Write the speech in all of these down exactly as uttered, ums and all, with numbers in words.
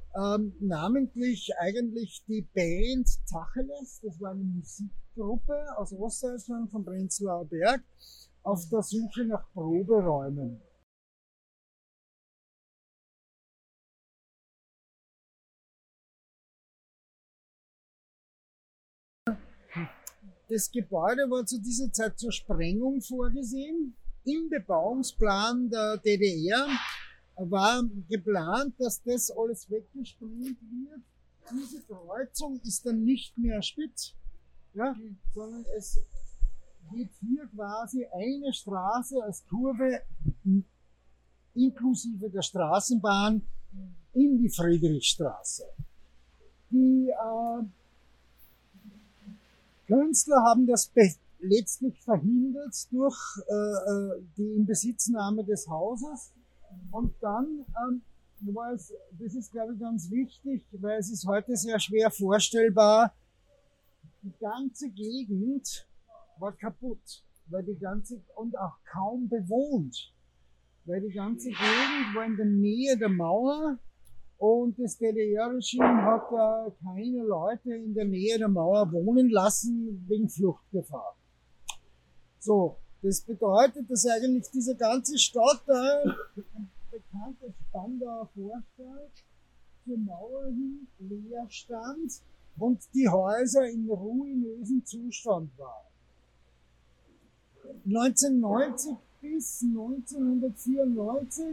Ähm, namentlich eigentlich die Band Tacheles, das war eine Musikgruppe aus Ostdeutschland vom Prenzlauer Berg, auf der Suche nach Proberäumen. Das Gebäude war zu dieser Zeit zur Sprengung vorgesehen. Im Bebauungsplan der D D R war geplant, dass das alles weggesprengt wird. Diese Kreuzung ist dann nicht mehr spitz, ja, sondern es geht hier quasi eine Straße als Kurve inklusive der Straßenbahn in die Friedrichstraße. Die äh, Künstler haben das letztlich verhindert durch äh, die Inbesitznahme des Hauses. Und dann ähm, war es, das ist glaube ich ganz wichtig, weil es ist heute sehr schwer vorstellbar, die ganze Gegend war kaputt, weil die ganze, und auch kaum bewohnt, weil die ganze Gegend war in der Nähe der Mauer. Und das D D R-Regime hat äh, keine Leute in der Nähe der Mauer wohnen lassen wegen Fluchtgefahr. So, das bedeutet, dass eigentlich diese ganze Stadt äh, ein bekannter Spandauer Vorstadt zur Mauer hin leer stand und die Häuser in ruinösem Zustand waren. neunzehnhundertneunzig bis neunzehnhundertvierundneunzig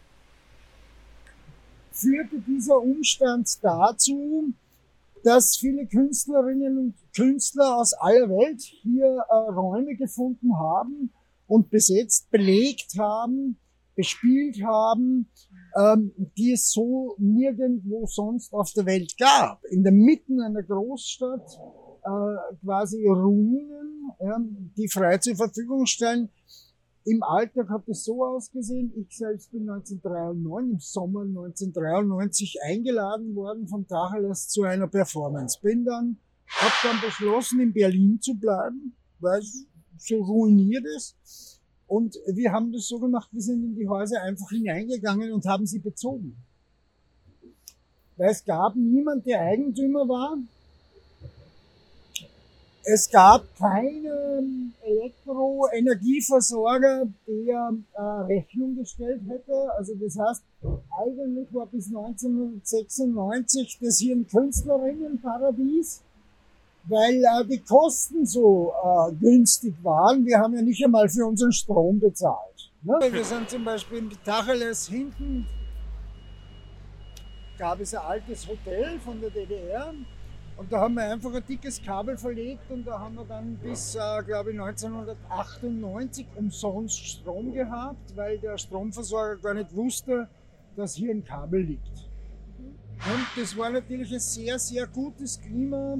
führte dieser Umstand dazu, dass viele Künstlerinnen und Künstler aus aller Welt hier äh, Räume gefunden haben und besetzt, belegt haben, bespielt haben, ähm, die es so nirgendwo sonst auf der Welt gab. In der Mitte einer Großstadt äh, quasi Ruinen, ja, die frei zur Verfügung stellen. Im Alltag hat es so ausgesehen, ich selbst bin neunzehnhundertdreiundneunzig, im Sommer neunzehnhundertdreiundneunzig eingeladen worden von Tacheles zu einer Performance. Bin dann, hab dann beschlossen, in Berlin zu bleiben, weil es so ruiniert ist. Und wir haben das so gemacht, wir sind in die Häuser einfach hineingegangen und haben sie bezogen. Weil es gab niemand, der Eigentümer war. Es gab keinen Elektroenergieversorger, der äh, Rechnung gestellt hätte. Also das heißt, eigentlich war bis neunzehnhundertsechsundneunzig das hier ein Künstlerinnenparadies, weil äh, die Kosten so äh, günstig waren. Wir haben ja nicht einmal für unseren Strom bezahlt. Ne? Wir sind zum Beispiel in Tacheles hinten, gab es ein altes Hotel von der D D R. Und da haben wir einfach ein dickes Kabel verlegt und da haben wir dann bis, äh, glaube ich, neunzehnhundertachtundneunzig umsonst Strom gehabt, weil der Stromversorger gar nicht wusste, dass hier ein Kabel liegt. Und das war natürlich ein sehr, sehr gutes Klima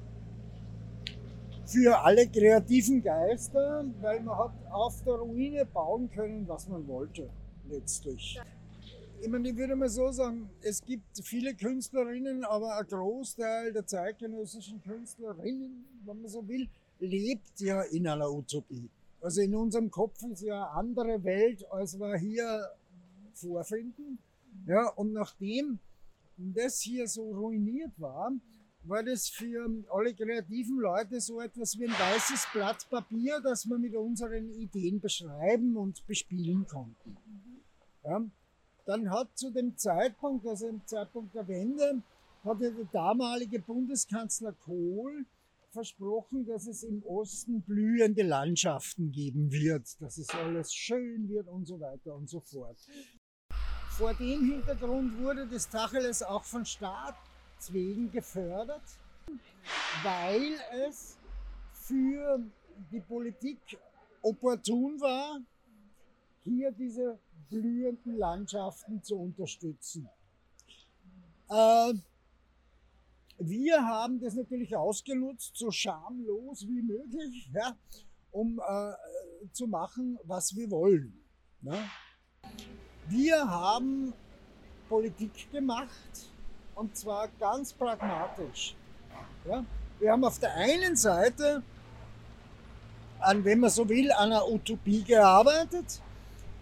für alle kreativen Geister, weil man hat auf der Ruine bauen können, was man wollte, letztlich. Ich meine, ich würde mal so sagen, es gibt viele Künstlerinnen, aber ein Großteil der zeitgenössischen Künstlerinnen, wenn man so will, lebt ja in einer Utopie. Also in unserem Kopf ist ja eine andere Welt, als wir hier vorfinden. Ja, und nachdem das hier so ruiniert war, war das für alle kreativen Leute so etwas wie ein weißes Blatt Papier, das wir mit unseren Ideen beschreiben und bespielen konnten. Ja. Dann hat zu dem Zeitpunkt, also im Zeitpunkt der Wende, hat ja der damalige Bundeskanzler Kohl versprochen, dass es im Osten blühende Landschaften geben wird, dass es alles schön wird und so weiter und so fort. Vor dem Hintergrund wurde das Tacheles auch von Staatswegen gefördert, weil es für die Politik opportun war, hier diese blühenden Landschaften zu unterstützen. Äh, wir haben das natürlich ausgenutzt, so schamlos wie möglich, ja, um äh, zu machen, was wir wollen. Ne? Wir haben Politik gemacht, und zwar ganz pragmatisch. Ja? Wir haben auf der einen Seite, an, wenn man so will, an einer Utopie gearbeitet,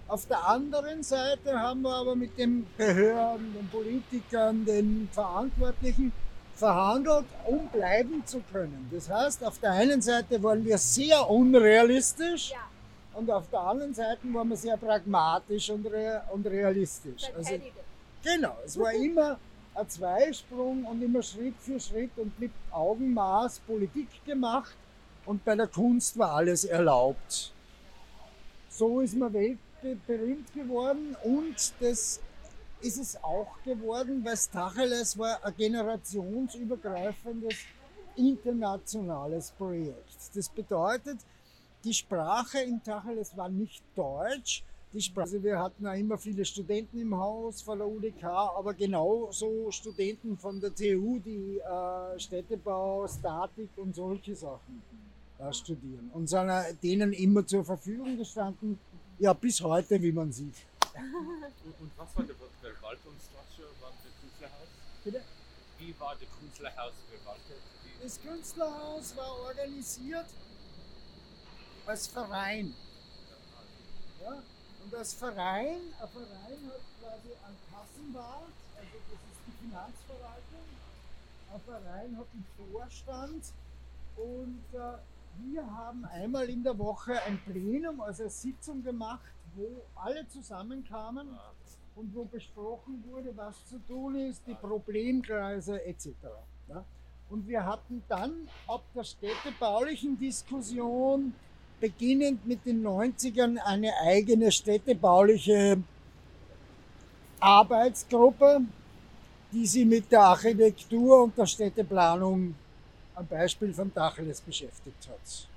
Auf der anderen Seite haben wir aber mit den Behörden, den Politikern, den Verantwortlichen verhandelt, um bleiben zu können. Das heißt, auf der einen Seite waren wir sehr unrealistisch Ja. und auf der anderen Seite waren wir sehr pragmatisch und, re und realistisch. Also, Verteidigen. genau, es war immer ein Zweisprung und immer Schritt für Schritt und mit Augenmaß Politik gemacht und bei der Kunst war alles erlaubt. So ist man weltberühmt geworden und das ist es auch geworden, weil Tacheles war ein generationsübergreifendes internationales Projekt. Das bedeutet, die Sprache in Tacheles war nicht Deutsch. Die Sprache, also wir hatten auch immer viele Studenten im Haus von der U D K, aber genauso Studenten von der T U, die äh, Städtebau, Statik und solche Sachen äh, studieren. Und sind äh, denen immer zur Verfügung gestanden, ja bis heute, wie man sieht. Und, und was war der Verwaltungsstruktur beim Künstlerhaus? Bitte? Wie war das Künstlerhaus verwaltet? Wie- Das Künstlerhaus war organisiert als Verein. Ja? Und als Verein, ein Verein hat quasi einen Kassenwart, also das ist die Finanzverwaltung. Ein Verein hat einen Vorstand und äh, wir haben einmal in der Woche ein Plenum, also eine Sitzung gemacht, wo alle zusammenkamen und wo besprochen wurde, was zu tun ist, die Problemkreise et cetera. Ja? Und wir hatten dann ab der städtebaulichen Diskussion, beginnend mit den neunzigern, eine eigene städtebauliche Arbeitsgruppe, die sich mit der Architektur und der Städteplanung am Beispiel von Tacheles beschäftigt hat.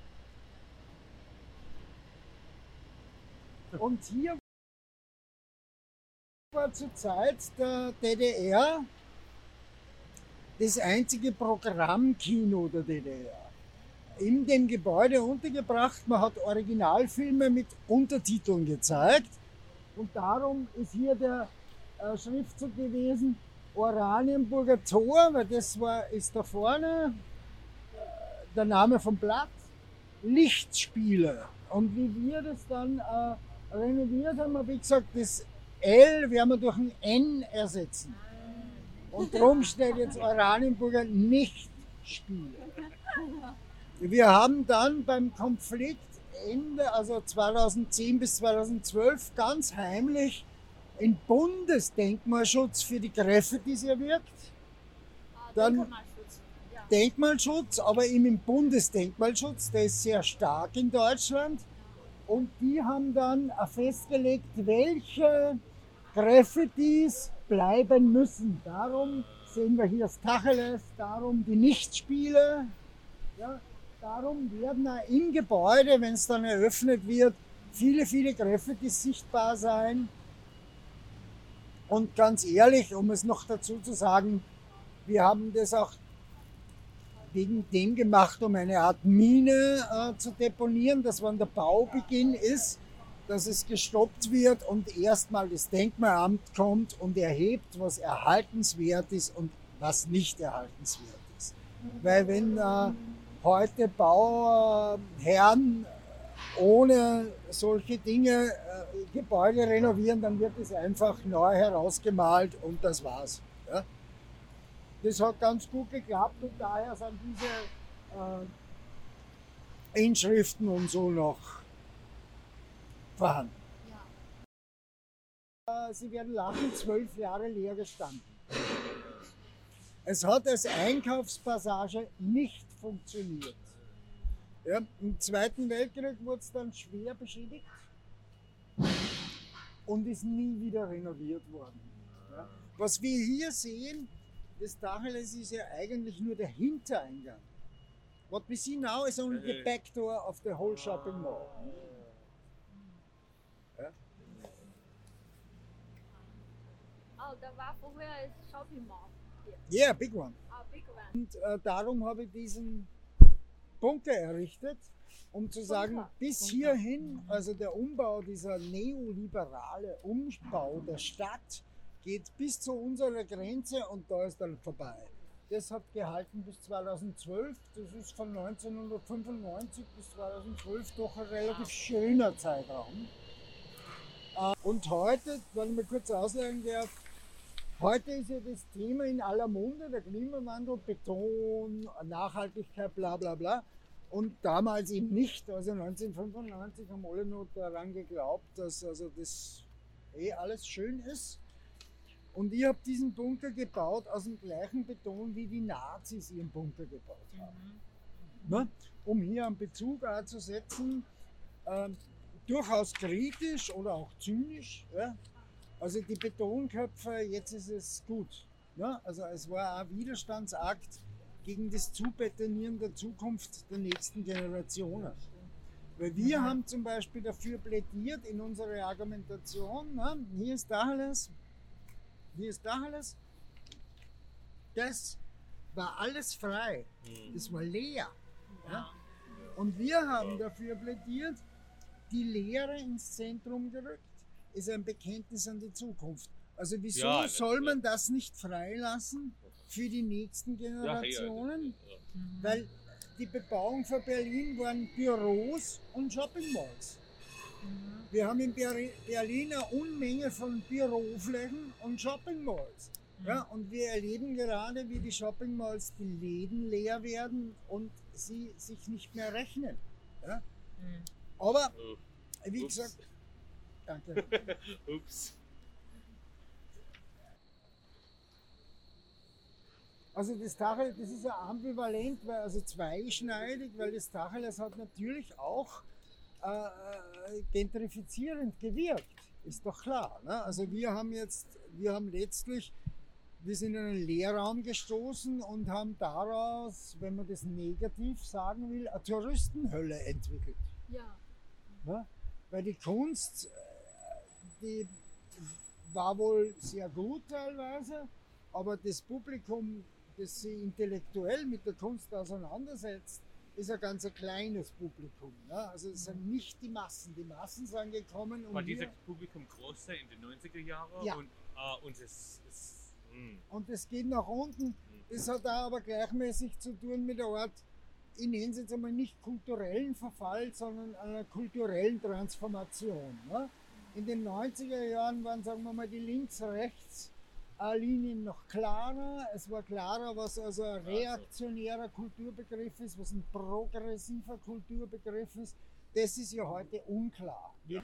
Und hier war zur Zeit der D D R das einzige Programmkino der D D R. In dem Gebäude untergebracht, man hat Originalfilme mit Untertiteln gezeigt und darum ist hier der äh, Schriftzug gewesen, Oranienburger Tor, weil das war, ist da vorne äh, der Name vom Platz, Lichtspiele. Und wie wir das dann äh, renoviert haben, habe ich gesagt, das L werden wir durch ein N ersetzen. Und darum steht jetzt Oranienburger Nichtspiele. Wir haben dann beim Konflikt Ende, also zweitausendzehn bis zweitausendzwölf, ganz heimlich in Bundesdenkmalschutz für die Graffitis erwirkt. Ah, Dann- Denkmalschutz. Ja. Denkmalschutz, aber eben im Bundesdenkmalschutz, der ist sehr stark in Deutschland. Und die haben dann festgelegt, welche Graffitis bleiben müssen. Darum sehen wir hier das Tacheles, darum die Nichtspiele. Ja, darum werden auch im Gebäude, wenn es dann eröffnet wird, viele, viele Graffitis sichtbar sein. Und ganz ehrlich, um es noch dazu zu sagen, wir haben das auch wegen dem gemacht, um eine Art Mine äh, zu deponieren, dass wenn der Baubeginn ist, dass es gestoppt wird und erstmal das Denkmalamt kommt und erhebt, was erhaltenswert ist und was nicht erhaltenswert ist. Weil wenn äh, heute Bauherren ohne solche Dinge äh, Gebäude renovieren, dann wird es einfach neu herausgemalt und das war's. Ja? Das hat ganz gut geklappt und daher sind diese äh, Inschriften und so noch vorhanden. Ja. Äh, Sie werden lachen, zwölf Jahre leer gestanden. Es hat als Einkaufspassage nicht funktioniert. Ja, im Zweiten Weltkrieg wurde es dann schwer beschädigt und ist nie wieder renoviert worden. Ja. Was wir hier sehen, das Tacheles ist ja eigentlich nur der Hintereingang. What we see now is only the back door of the whole shopping mall. Ja. Oh, da war vorher ein Shopping Mall. Yeah, big one. Ah, big one. Und äh, darum habe ich diesen Bunker errichtet, um zu sagen, Bunker. bis Bunker. hierhin, also der Umbau, dieser neoliberale Umbau der Stadt, geht bis zu unserer Grenze und da ist dann vorbei. Das hat gehalten bis zweitausendzwölf, das ist von neunzehnhundertfünfundneunzig bis zweitausendzwölf doch ein relativ schöner Zeitraum. Äh, Und heute, wenn ich mal kurz auslegen darf, heute ist ja das Thema in aller Munde, der Klimawandel, Beton, Nachhaltigkeit, bla bla bla. Und damals eben nicht, also neunzehnhundertfünfundneunzig haben alle noch daran geglaubt, dass also das eh alles schön ist. Und ich habe diesen Bunker gebaut aus dem gleichen Beton, wie die Nazis ihren Bunker gebaut haben. Ne? Um hier einen Bezug auch zu setzen, ähm, durchaus kritisch oder auch zynisch. Ja? Also die Betonköpfe, jetzt ist es gut. Ne? Also es war auch ein Widerstandsakt gegen das Zubetonieren der Zukunft der nächsten Generationen. Weil wir haben zum Beispiel dafür plädiert in unserer Argumentation, ne? Hier ist Dacheles, hier ist Dacheles, das war alles frei, das war leer. Ja? Und wir haben dafür plädiert, die Lehre ins Zentrum gerückt, ist ein Bekenntnis an die Zukunft. Also wieso Ja, soll man das nicht freilassen für die nächsten Generationen? Ja, ja, ja. Weil die Bebauung von Berlin waren Büros und Shoppingmalls. Wir haben in Ber- Berlin eine Unmenge von Büroflächen und Shoppingmalls. Ja, und wir erleben gerade, wie die Shoppingmalls, die Läden leer werden und sie sich nicht mehr rechnen. Ja? Aber, Oh, wie ups. gesagt, danke. Ups. Also das Tacheles, das ist ja ambivalent, weil, also zweischneidig, weil das Tacheles hat natürlich auch äh, gentrifizierend gewirkt, ist doch klar. Ne? Also wir haben jetzt, wir haben letztlich, wir sind in einen Leerraum gestoßen und haben daraus, wenn man das negativ sagen will, eine Touristenhölle entwickelt. Ja. Ne? Weil die Kunst, äh, die war wohl sehr gut teilweise, aber das Publikum, das sich intellektuell mit der Kunst auseinandersetzt, ist ein ganz ein kleines Publikum. Ne? Also es sind nicht die Massen. Die Massen sind gekommen, um War hier, dieses Publikum größer in den neunziger Jahren? Ja. Und, äh, und es ist. Mh. und es geht nach unten. Das hat da aber gleichmäßig zu tun mit einer Art, ich nenne es jetzt einmal nicht kulturellen Verfall, sondern einer kulturellen Transformation. Ne? In den neunziger Jahren waren, sagen wir mal, die Links-Rechts- Linien noch klarer. Es war klarer, was also ein reaktionärer Kulturbegriff ist, was ein progressiver Kulturbegriff ist. Das ist ja heute unklar. Wir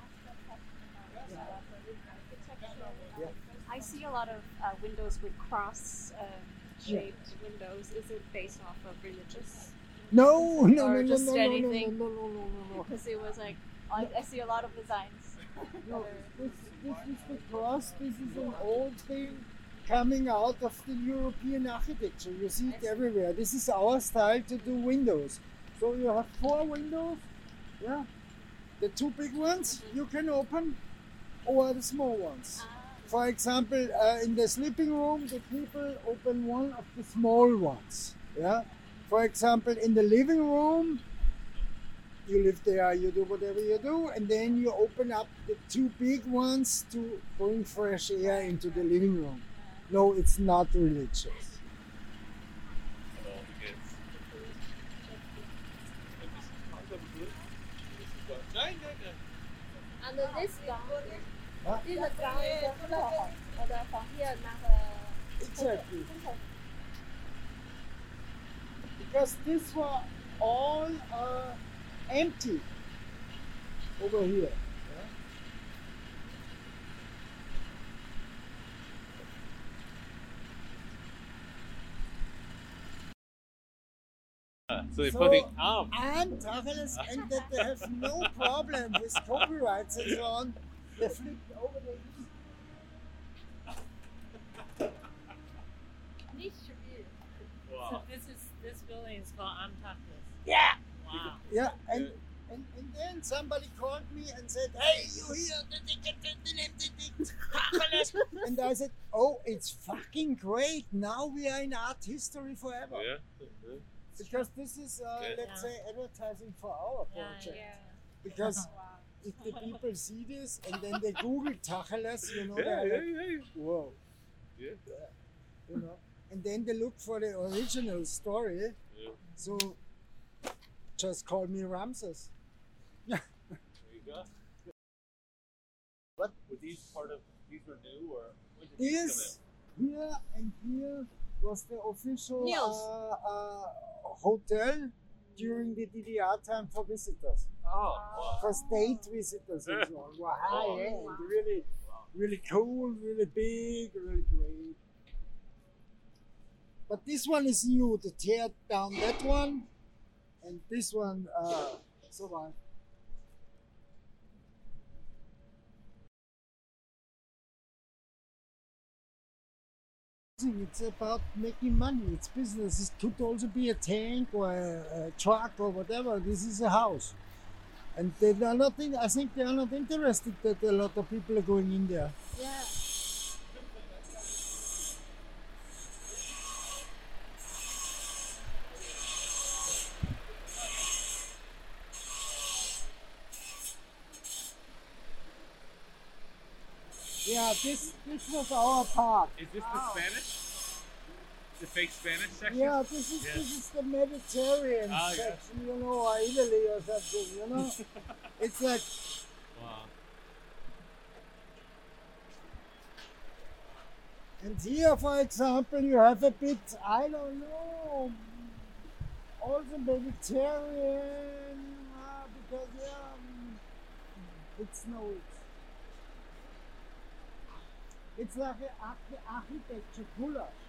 I see a lot of uh, windows with cross-shaped windows. Is it based off of religious? No, no, Or no, no, just no, no, no, no, anything? no, no, no, no. Because it was like, I, I see a lot of designs. No, this, this is the cross. This is an old thing coming out of the European architecture. You see it everywhere. This is our style to do windows. So you have four windows, yeah. The two big ones you can open, or the small ones. For example, uh, in the sleeping room, the people open one of the small ones. Yeah. For example, in the living room, you live there, you do whatever you do, and then you open up the two big ones to bring fresh air into the living room. No, it's not religious. Oh, jetzt. Nein, nein, nein. And then this ground, Huh? this is the ground is the floor. Oder von hier nach äh, Exactly. Because these were all uh, empty over here. So you're So- putting up. And Tacheles, and that they have no problem with copyrights and so on. They flipped over the nicht schwierig. So Wow. this is this building is called Amtachlis. Yeah. Wow. Yeah, and, and and then somebody called me and said, "Hey, you hear the ticket And I said, "Oh, it's fucking great! Now we are in art history forever." Yeah. Because this is, uh, Yeah. let's say, advertising for our Yeah, project. yeah. Because Wow. if the people see this and then they Google Tacheles, you know, Yeah, they're yeah, like, yeah. whoa, Yeah. you know, and then they look for the original story. Yeah. So just call me Ramses. There you go. these part of these were new, or when did these This here and here was the official Niels. uh, uh, hotel during the D D R time for visitors, come in? Oh, wow. for state visitors and so on. Wow, Oh. high end, really, really cool, really big, really great. But this one is new to tear down that one, and this one uh, survived. It's about making money. It's business. It could also be a tank or a, a truck or whatever. This is a house, and they are not. In, I think they are not interested that a lot of people are going in there. Yeah. Yeah, this this was our park. Is this the Spanish? The fake Spanish section? Yeah, this is Yes. this is the Mediterranean Ah, yeah. section, you know, or Italy or something, you know. It's like Wow. And here, for example, you have a bit, I don't know, also Mediterranean, uh, because yeah, um, it snows. It's like an arch- architecture collage.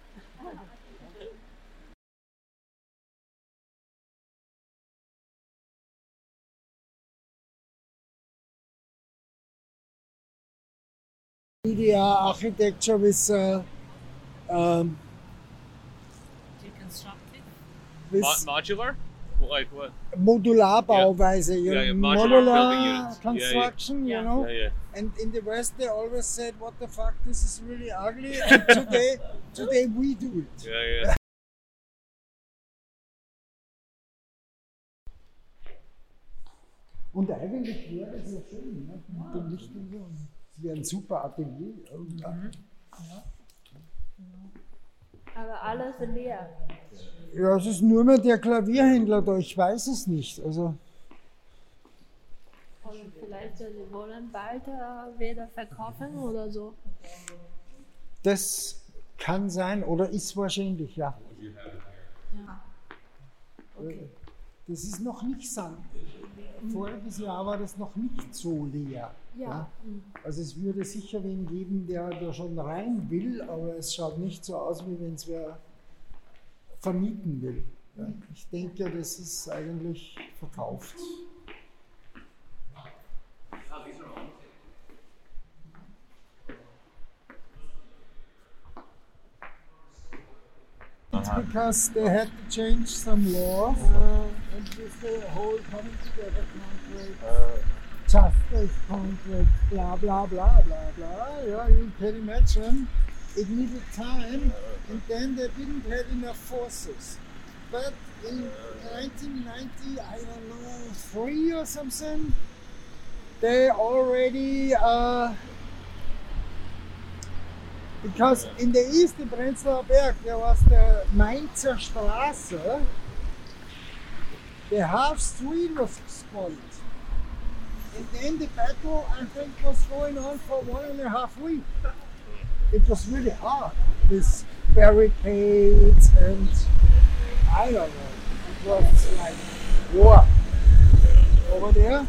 D D R architecture with uh, um, Deconstructed. with Mo- modular? Like what? Modular-Bauweise, you Yeah, yeah, know, modular building modular units. construction, Yeah, you know. Yeah, yeah. And in the West, they always said, "What the fuck? This is really ugly." And today, today we do it. Yeah, yeah. Und eigentlich wäre das ja schön, ne? Mit dem Licht und so. Es wäre ein super Atelier. Aber alles leer. Ja, es ist nur mehr der Klavierhändler da. Ich weiß es nicht. Also Und vielleicht äh, sie wollen bald äh, wieder verkaufen oder so. das kann sein oder ist wahrscheinlich, ja. Ja. Okay. Das ist noch nicht so. Voriges Jahr war das noch nicht so leer. Ja. Mhm. Also es würde sicher wen geben, der da schon rein will, aber es schaut nicht so aus, wie wenn es wer vermieten will. Ja, ich denke, das ist eigentlich verkauft. It's because they had to change some laws and with the whole coming together contract, justice contract, blah blah blah blah blah. Yeah, you can imagine. It needed time, and then they didn't have enough forces. But in nineteen ninety, I don't know, three or something, they already. Uh, Because in the east, in Prenzlauer Berg, there was the Mainzer Straße. The half street was spoiled. And then the battle, I think, was going on for one and a half week. It was really hard with barricades and I don't know. It was like war over there.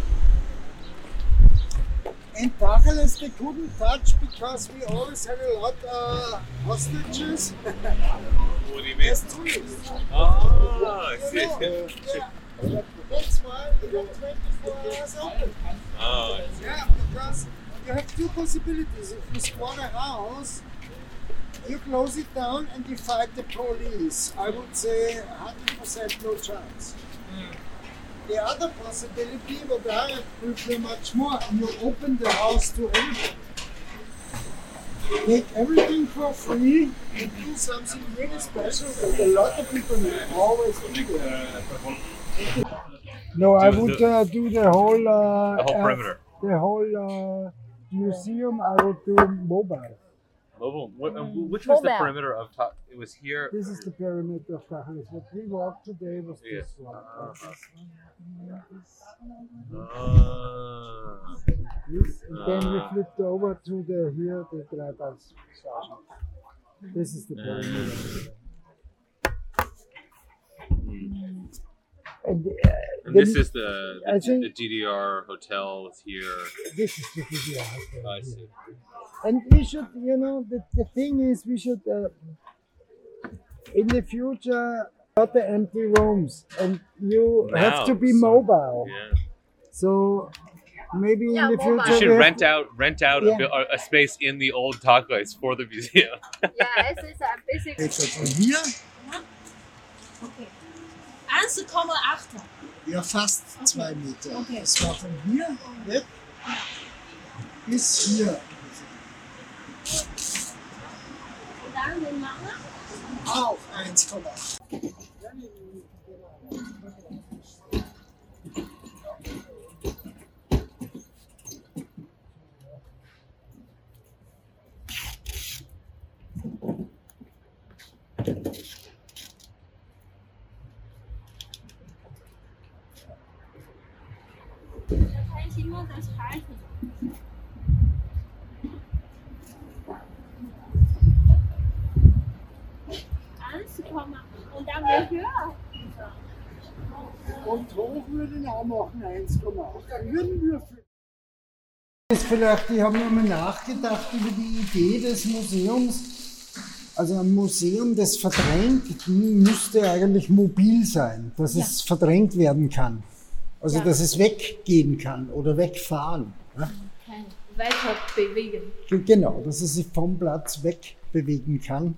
And Tacheles they couldn't touch because we always had a lot of uh, hostages. What do you mean? As tourists. Oh, I see. You know, yeah. That's why we got twenty-four hours open. Oh, Yeah, because you have two possibilities. If you squat a house, you close it down and you fight the police. I would say one hundred percent no chance. The other possibility, what I prefer much more, you open the house to everybody. Make everything for free and do something really special that a lot of people always do that. No, I Do would the- uh, do the whole, uh, the whole uh, perimeter. the whole uh, museum. I would do mobile. Mobile. Wh- uh, Which was the Mobile. perimeter of top? It was here. This is the pyramid of Tacheles. What we walked today was Yeah. this one. Uh-huh. This one, this Uh, This, and then we Ah. flipped over to the here the Treibhauspassage. This is the pyramid. Mm. And, uh, And then this is the, I the, think- the D D R hotel here. this is the D D R hotel I here. see. And we should, you know, the, the thing is, we should, uh, in the future, not the empty rooms, and you have to Now, be so- mobile. Yeah. So maybe Yeah, in the mobile. future, You should we have- rent out rent out Yeah. a, bit- a space in the old Takois for the museum. Ja, es ist ein bisschen. Jetzt von hier, Okay. eins Komma acht. ja fast zwei Meter. Okay. Das war von hier weg bis hier. Und dann den Mama? Auch eins Komma acht. Da kann ich immer das halten. eins Komma und dann wird höher. Und hoch würde ich auch machen, eins Komma acht. Dann würden wir für ist vielleicht, ich habe nochmal nachgedacht über die Idee des Museums. Also ein Museum, das verdrängt, müsste eigentlich mobil sein, dass es verdrängt werden kann. Also Ja. dass es weggehen kann oder wegfahren. Ja? Kein Weiter bewegen. Ge- Genau, dass es sich vom Platz wegbewegen kann.